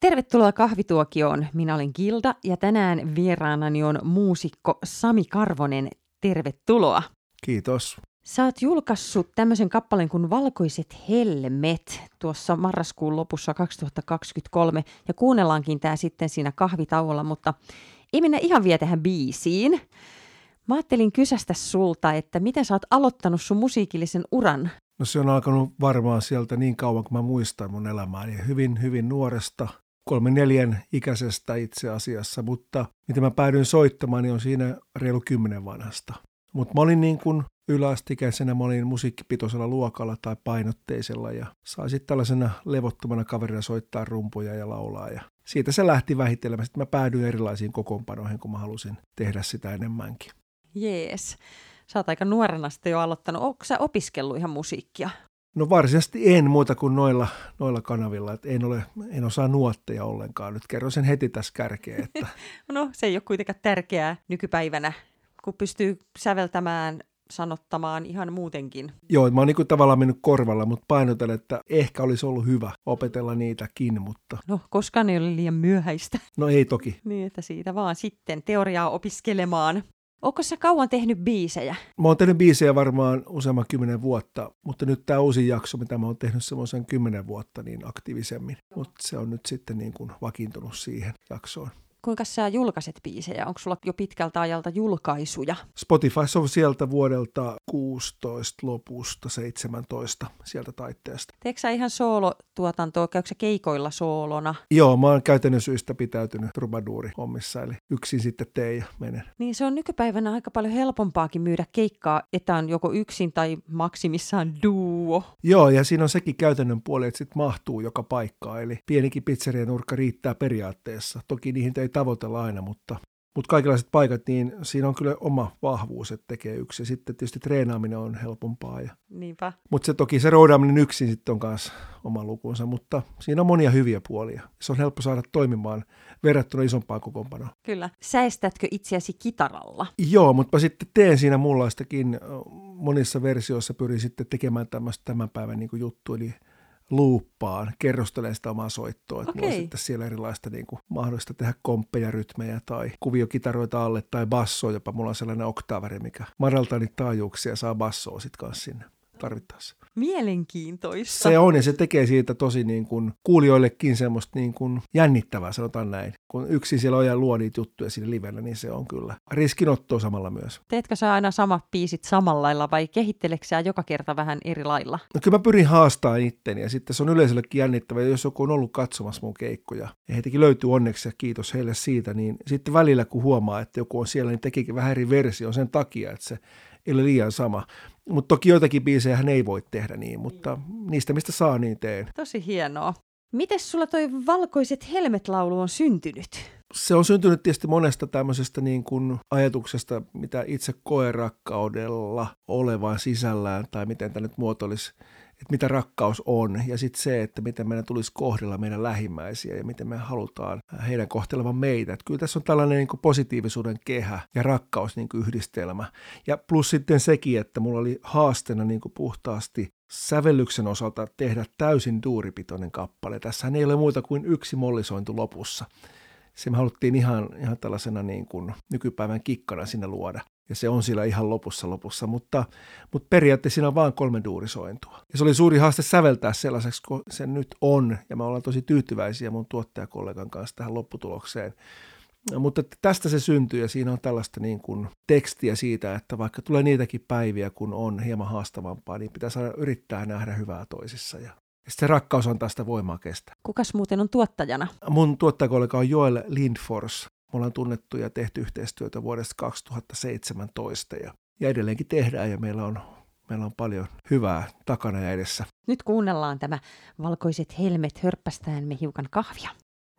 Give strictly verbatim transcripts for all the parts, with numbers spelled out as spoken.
Tervetuloa kahvituokioon. Minä olen Gilda ja tänään vieraanani on muusikko Sami Karvonen. Tervetuloa. Kiitos. Sä oot julkaissut tämmöisen kappaleen kuin Valkoiset helmet tuossa marraskuun lopussa kaksituhattakaksikymmentäkolme ja kuunnellaankin tää sitten siinä kahvitauolla, mutta ei mennä ihan vielä tähän biisiin. Mä ajattelin kysästä sulta, että miten sä oot aloittanut sun musiikillisen uran? No se on alkanut varmaan sieltä niin kauan kuin mä muistan mun elämääni. Hyvin, hyvin nuoresta, kolmen neljän ikäisestä itse asiassa, mutta miten mä päädyin soittamaan, niin on siinä reilu kymmenen vanhasta. Mutta mä olin niin kuin yläastikäisenä, mä olin musiikkipitoisella luokalla tai painotteisella ja sain sitten tällaisena levottomana kaverina soittaa rumpuja ja laulaa. Ja siitä se lähti vähittelemään. Sitten mä päädyin erilaisiin kokoonpanoihin, kun mä halusin tehdä sitä enemmänkin. Jees. Sä oot aika nuorena sitten jo aloittanut. Ootko sä opiskellut ihan musiikkia? No varsinaisesti en muuta kuin noilla, noilla kanavilla. Et en, ole, en osaa nuotteja ollenkaan. Nyt kerron sen heti tässä kärkeen. Että... no se ei ole kuitenkaan tärkeää nykypäivänä, kun pystyy säveltämään, sanottamaan ihan muutenkin. Joo, mä oon niin tavallaan mennyt korvalla, mutta painotan, että ehkä olisi ollut hyvä opetella niitäkin, mutta... No, koskaan ei ole liian myöhäistä. No ei toki. Niin, että siitä vaan sitten teoriaa opiskelemaan. Ootko sä kauan tehnyt biisejä? Mä oon tehnyt biisejä varmaan useamman kymmenen vuotta, mutta nyt tää uusi jakso, mitä mä oon tehnyt semmoisen kymmenen vuotta niin aktiivisemmin. Mutta se on nyt sitten niin kuin vakiintunut siihen jaksoon. Kuinka sä julkaiset biisejä? Onko sulla jo pitkältä ajalta julkaisuja? Spotify on sieltä vuodelta kuusitoista lopusta seitsemäntoista sieltä taitteesta. Teekö sä ihan soolotuotantoa? Käykö sä keikoilla soolona? Joo, mä oon käytännön syistä pitäytynyt trubaduuri-hommissa, eli yksin sitten teen ja menen. Niin se on nykypäivänä aika paljon helpompaakin myydä keikkaa, että on joko yksin tai maksimissaan duo. Joo, ja siinä on sekin käytännön puoli, että sit mahtuu joka paikkaan, eli pienikin pizzerianurkka riittää periaatteessa. Toki niihin ei tavoitella aina, mutta, mutta kaikenlaiset paikat, niin siinä on kyllä oma vahvuus, että tekee yksin. Sitten tietysti treenaaminen on helpompaa. Ja... Niinpä. Mutta se toki se roudaaminen yksin sitten on myös oma lukunsa, mutta siinä on monia hyviä puolia. Se on helppo saada toimimaan verrattuna isompaan kokoonpanoon. Kyllä. Säestätkö itseäsi kitaralla? Joo, mutta mä sitten teen siinä munlaistakin. Monissa versioissa pyrin sitten tekemään tämmöistä tämän päivän niin kuin juttu, eli luuppaan, kerrostelen sitä omaa soittoa. Että mulla on sitten siellä erilaista niin kuin, mahdollista tehdä komppeja, rytmejä tai kuviokitaroita alle tai bassoa. Jopa mulla on sellainen oktaavari, mikä madaltaa niitä taajuuksia ja saa bassoa sitten kanssa sinne tarvittaessa. Mielenkiintoista. Se on ja se tekee siitä tosi niin kuin, kuulijoillekin semmoista niin kuin, jännittävää, sanotaan näin. Kun yksin siellä on ja luo niitä juttuja siinä livellä, niin se on kyllä riskinottoa samalla myös. Teetkö sä aina samat biisit samalla lailla vai kehitteleksä sä joka kerta vähän eri lailla? No kyllä mä pyrin haastamaan itteni ja sitten se on yleisöllekin jännittävää. Jos joku on ollut katsomassa mun keikkoja ja heitäkin löytyy onneksi ja kiitos heille siitä, niin sitten välillä kun huomaa, että joku on siellä, niin tekikin vähän eri versio sen takia, että se ei ole liian sama. Mutta toki joitakin biisejä hän ei voi tehdä niin, mutta niistä mistä saa, niin teen. Tosi hienoa. Mites sulla toi Valkoiset helmet-laulu on syntynyt? Se on syntynyt tietysti monesta tämmöisestä niin kuin ajatuksesta, mitä itse koen rakkaudella olevan sisällään, tai miten tämä nyt muotoilisi, että mitä rakkaus on, ja sitten se, että miten meidän tulisi kohdella meidän lähimmäisiä, ja miten me halutaan heidän kohtelevan meitä. Että kyllä tässä on tällainen niin kuin positiivisuuden kehä ja rakkaus niin kuin yhdistelmä. Ja plus sitten sekin, että mulla oli haasteena niin kuin puhtaasti sävellyksen osalta tehdä täysin duuripitoinen kappale. Tässähän ei ole muuta kuin yksi mollisointu lopussa. Se me haluttiin ihan, ihan tällaisena niin kuin nykypäivän kikkana sinne luoda. Ja se on siellä ihan lopussa lopussa, mutta, mutta periaatteessa siinä on vain kolme duurisointua. Ja se oli suuri haaste säveltää sellaiseksi, kun se nyt on. Ja me ollaan tosi tyytyväisiä mun tuottajakollegan kanssa tähän lopputulokseen. Mutta tästä se syntyy ja siinä on tällaista niin kuin tekstiä siitä, että vaikka tulee niitäkin päiviä, kun on hieman haastavampaa, niin pitää saada yrittää nähdä hyvää toisissa. Ja se rakkaus antaa sitä voimaa kestää. Kukas muuten on tuottajana? Mun tuottajakollega on Joel Lindfors. Me ollaan tunnettu ja tehty yhteistyötä vuodesta kaksituhattaseitsemäntoista ja, ja edelleenkin tehdään ja meillä on, meillä on paljon hyvää takana ja edessä. Nyt kuunnellaan tämä Valkoiset helmet, hörppästään me hiukan kahvia.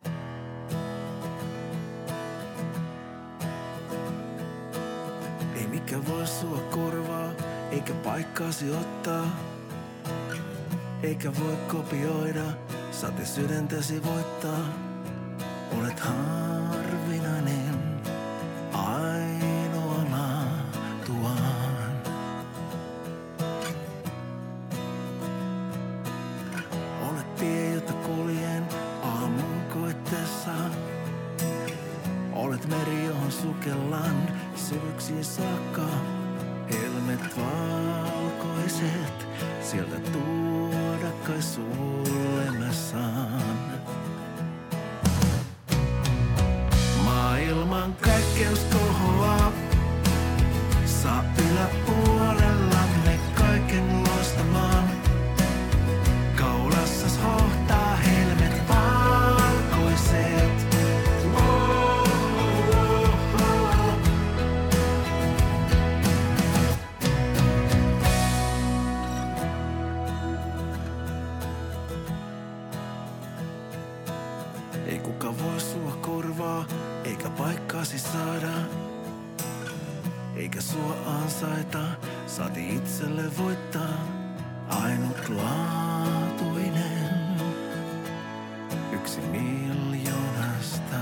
Ei mikä voi sua korvaa, eikä paikkaasi ottaa. Eikä voi kopioida, sate sydäntäsi voittaa. Olet harvinainen, ainoa laatuaan. Olet tie, jota kuljen, aamun koettaa. Helmet meri, johon sukellaan syvyksiin saakka. Helmet valkoiset, sieltä tuoda kai sulle mä saan. Maailman kaikkeus kohoaa, saa yläpuolellamme kaiken loistamaan. Kaulassas hohtaa helmet valkoiset. Oh, oh, oh. Ei kuka voi sua korvaa, eikä paikkaasi saada. Eikä sua ansaita, saati itselle voittaa. Ainutlaatuinen, yksi miljoonasta.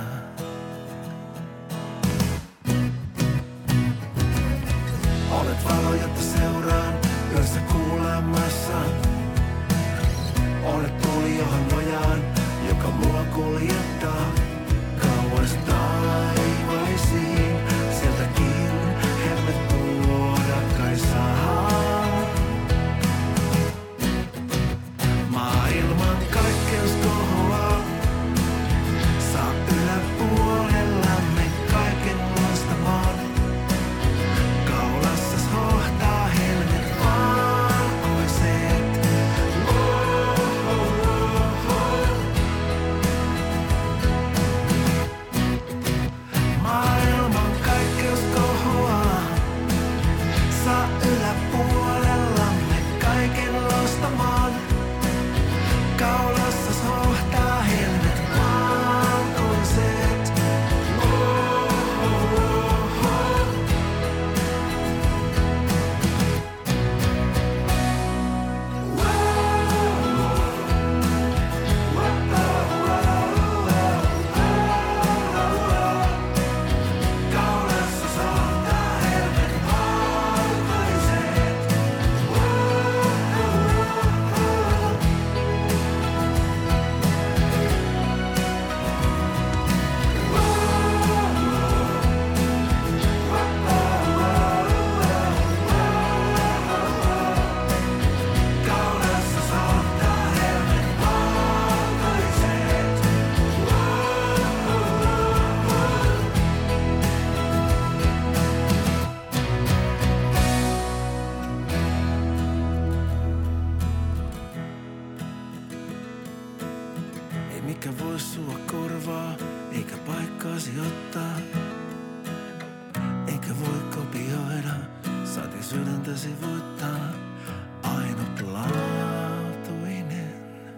Olet valo, jota seuraan yössä kuulemassa. Olet tuuli, johon nojaan, joka mua kuljettaa kauas taivaisiin. Sieltäkin helmet tuoda kai saa. Maailman kaikkeus kohoaa, saa yläpuolellamme kaiken loistamaan. Kaulassas hohtaa helmet valkoiset. Oh, oh, oh, oh. Maailman kaikkeus kohoaa, saa yläpuolellamme kaiken loistamaan. Kaulassas hohtaa helmet valkoiset. Oh, oh, oh, oh. Kaulassas hohtaa helmet valkoiset. Kaulassas hohtaa helmet valkoiset. Ei mikä voi sua korvaa, eikä paikkaasi ottaa. Eikä voi kopioida, saati sydäntäsi voittaa. Ainutlaatuinen,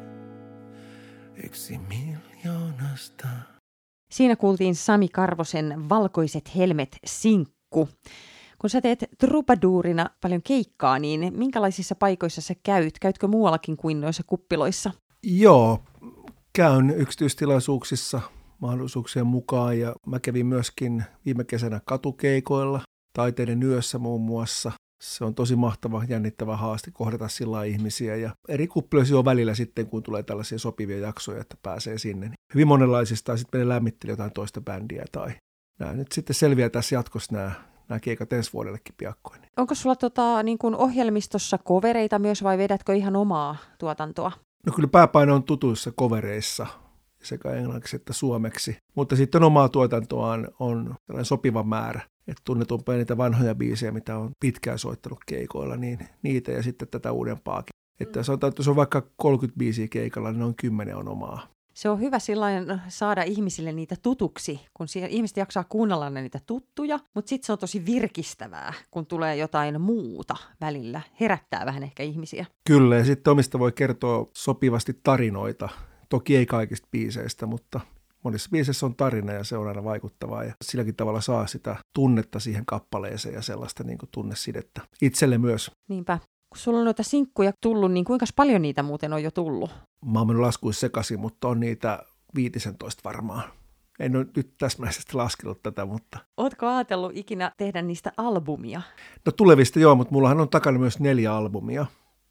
yksi miljoonasta. Siinä kuultiin Sami Karvosen Valkoiset helmet-sinkku. Kun sä teet trubaduurina paljon keikkaa, niin minkälaisissa paikoissa sä käyt? Käytkö muuallakin kuin noissa kuppiloissa? Joo, käyn yksityistilaisuuksissa mahdollisuuksien mukaan ja mä kävin myöskin viime kesänä katukeikoilla, Taiteiden yössä muun muassa. Se on tosi mahtava, jännittävä haaste kohdata sillä ihmisiä ja eri kuppiloissa on välillä sitten, kun tulee tällaisia sopivia jaksoja, että pääsee sinne. Niin hyvin monenlaisista, sitten menee lämmitteli jotain toista bändiä tai nämä nyt sitten selviää tässä jatkossa nämä, nämä keikat ensi vuodellekin piakkoin. Onko sulla tota, niin kuin ohjelmistossa kovereita myös vai vedätkö ihan omaa tuotantoa? No kyllä pääpaino on tutuissa kovereissa sekä englanniksi että suomeksi, mutta sitten omaa tuotantoaan on sellainen sopiva määrä. Että tunnetumpia niitä vanhoja biisejä, mitä on pitkään soittanut keikoilla, niin niitä ja sitten tätä uudempaakin. Että sanotaan, että jos on vaikka kolmekymmentä biisiä keikalla, niin noin kymmenen on omaa. Se on hyvä sillain saada ihmisille niitä tutuksi, kun ihmiset jaksaa kuunnella niitä tuttuja, mutta sitten se on tosi virkistävää, kun tulee jotain muuta välillä. Herättää vähän ehkä ihmisiä. Kyllä, ja sitten omista voi kertoa sopivasti tarinoita. Toki ei kaikista biiseistä, mutta monissa biiseissä on tarina ja se on aina vaikuttavaa. Ja silläkin tavalla saa sitä tunnetta siihen kappaleeseen ja sellaista niin kuin tunnesidettä itselle myös. Niinpä. Kun sulla on noita sinkkuja tullut, niin kuinka paljon niitä muuten on jo tullut? Mä oon mennyt laskuissa sekaisin, mutta on niitä viisitoista varmaan. En ole nyt täsmäisesti laskenut tätä, mutta... Ootko ajatellut ikinä tehdä niistä albumia? No tulevista joo, mutta mullahan on takana myös neljä albumia.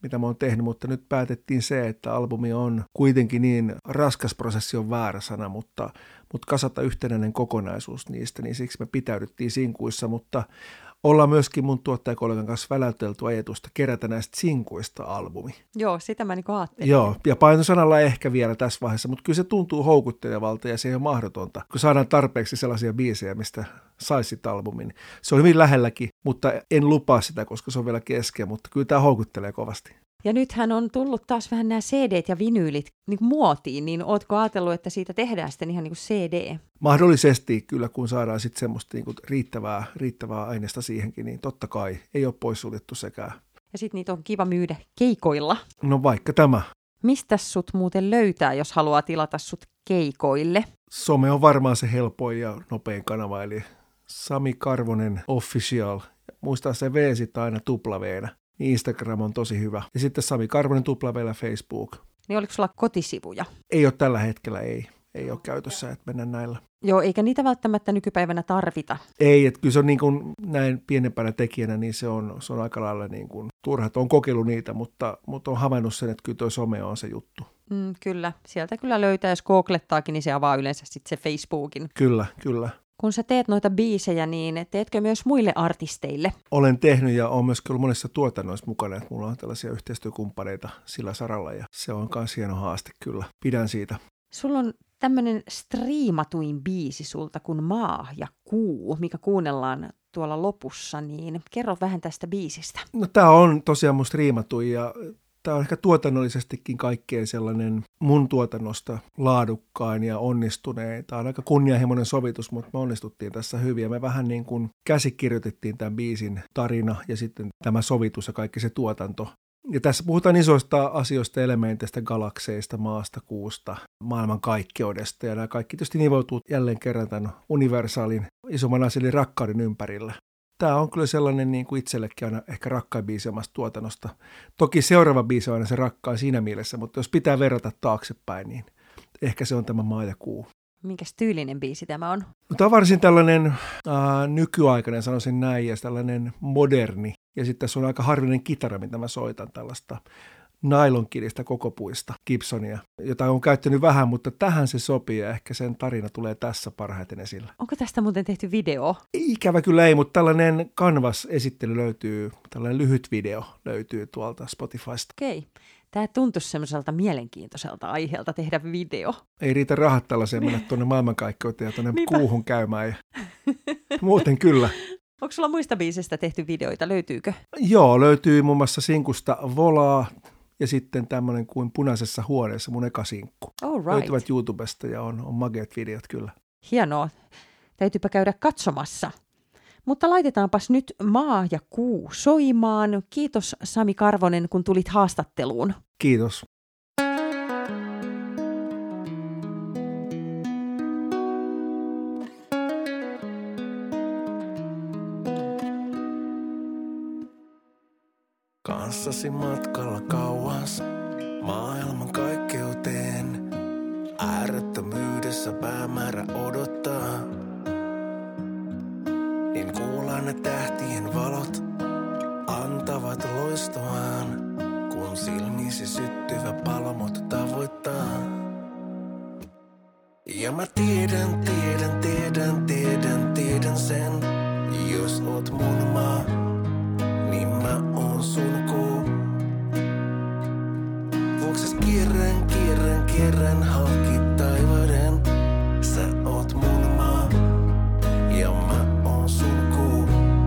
mitä mä oon tehnyt, mutta nyt päätettiin se, että albumi on kuitenkin niin, raskas prosessi on väärä sana, mutta, mutta kasata yhtenäinen kokonaisuus niistä, niin siksi me pitäydyttiin sinkuissa, mutta ollaan myöskin mun tuottajakollegan kanssa väläytelty ajatusta kerätä näistä sinkuista albumi. Joo, sitä mä niinku ajattelin. Joo, ja painosanalla ehkä vielä tässä vaiheessa, mutta kyllä se tuntuu houkuttelevalta ja se ei ole mahdotonta, kun saadaan tarpeeksi sellaisia biisejä, mistä saisit albumin. Se on hyvin lähelläkin, mutta en lupaa sitä, koska se on vielä kesken, mutta kyllä tämä houkuttelee kovasti. Ja nythän on tullut taas vähän nämä C D:t ja vinyylit niin kuin muotiin, niin ootko ajatellut, että siitä tehdään sitten ihan niin kuin C D? Mahdollisesti kyllä, kun saadaan sitten semmoista niin kuin riittävää, riittävää aineesta siihenkin, niin totta kai ei ole poissuljettu sekään. Ja sitten niitä on kiva myydä keikoilla. No vaikka tämä. Mistä sut muuten löytää, jos haluaa tilata sut keikoille? Some on varmaan se helpoin ja nopein kanava, eli Sami Karvonen Official. Muistaa se V sitten aina tuplaveena. Instagram on tosi hyvä. Ja sitten Sami Karvonen tuplaveellä Facebook. Niin oliko sulla kotisivuja? Ei ole tällä hetkellä, ei. Ei ole käytössä, että mennään näillä. Joo, eikä niitä välttämättä nykypäivänä tarvita. Ei, että kyllä se on niin kuin näin pienempänä tekijänä, niin se on, se on aika lailla niin kuin turha. On kokeillut niitä, mutta, mutta on havainnut sen, että kyllä toi some on se juttu. Mm, kyllä, sieltä kyllä löytää, jos googlettaakin, niin se avaa yleensä sitten se Facebookin. Kyllä, kyllä. Kun sä teet noita biisejä, niin teetkö myös muille artisteille? Olen tehnyt ja olen myös ollut monessa tuotannoissa mukana, että mulla on tällaisia yhteistyökumppaneita sillä saralla ja se on myös hieno haaste kyllä. Pidän siitä. Sulla on tämmöinen striimatuin biisi sulta kuin Maa ja Kuu, mikä kuunnellaan tuolla lopussa, niin kerro vähän tästä biisistä. No tää on tosiaan mun striimatuin ja tämä on ehkä tuotannollisestikin kaikkein sellainen mun tuotannosta laadukkain ja onnistuneen. Tämä on aika kunnianhimoinen sovitus, mutta me onnistuttiin tässä hyvin. Ja me vähän niin kuin käsikirjoitettiin tämän biisin tarina ja sitten tämä sovitus ja kaikki se tuotanto. Ja tässä puhutaan isoista asioista, elementeistä, galakseista, maasta, kuusta, maailman kaikkeudesta. Ja nämä kaikki tietysti nivoutuu jälleen kerran tämän universaalin isomman asian eli rakkauden ympärillä. Tämä on kyllä sellainen niin kuin itsellekin aina ehkä rakkain biisi omasta tuotannosta. Toki seuraava biisi on aina se rakkain siinä mielessä, mutta jos pitää verrata taaksepäin, niin ehkä se on tämä Maa ja Kuu. Minkäs tyylinen biisi tämä on? No, tämä on varsin tällainen äh, nykyaikainen, sanoisin näin, ja tällainen moderni. Ja sitten tässä on aika harvinainen kitara, mitä mä soitan tällaista nailonkiristä koko puista Gibsonia, jota on käyttänyt vähän, mutta tähän se sopii ja ehkä sen tarina tulee tässä parhaiten esille. Onko tästä muuten tehty video? Ikävä kyllä ei, mutta tällainen Canvas-esittely löytyy, tällainen lyhyt video löytyy tuolta Spotifysta. Okei. Tämä tuntuisi semmoiselta mielenkiintoiselta aiheelta tehdä video. Ei riitä rahat tällaiseen mennä tuonne maailmankaikkeuteen ja tuonne kuuhun käymään. Ja muuten kyllä. Onko sulla muista biisistä tehty videoita? Löytyykö? Joo, löytyy muun muassa sinkusta Volaa ja sitten tämmöinen kuin Punaisessa huoneessa, mun eka sinkku. All right. Löytyvät YouTubesta ja on, on mageet videot kyllä. Hienoa. Täytyypä käydä katsomassa. Mutta laitetaanpas nyt Maa ja Kuu soimaan. Kiitos Sami Karvonen, kun tulit haastatteluun. Kiitos. Kanssasi matkalla kauas maailman kaikkeuteen. Äärettömyydessä päämäärä odottaa. Niin kuullaan ne tähtien valot antavat loistoaan, kun silmiisi syttyvä palomot tavoittaa. Ja mä tiedän, tiedän, tiedän, tiedän, tiedän sen, jos oot mun maa, niin mä oon sun kuu. Vuokses kierrän, kierrän, kierrän halki taivaiden, sä oot mun maa, ja mä oon sun kuu.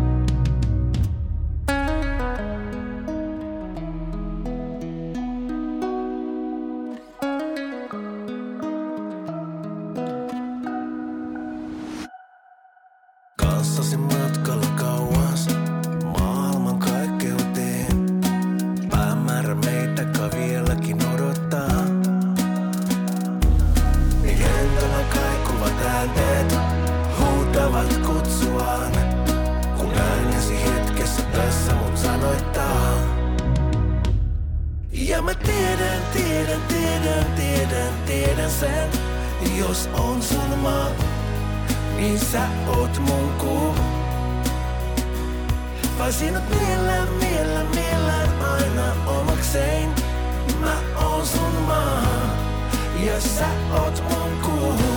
Kanssasi matkalla kauas maailman kaikkeuteen. Päämäärä meitäkään vieläkin odottaa. Niin lentolla kaikuvat äänteet huutavat kutsuaan, kun äänesi hetkessä tässä mut sanoittaa. Ja mä tiedän, tiedän, tiedän, tiedän, tiedän sen, jos on sun maa, niin sä oot mun kuu. Vai sinut miellän, miellän, miellän aina omaksi. usein mä oon sun maa ja sä oot mun kuu.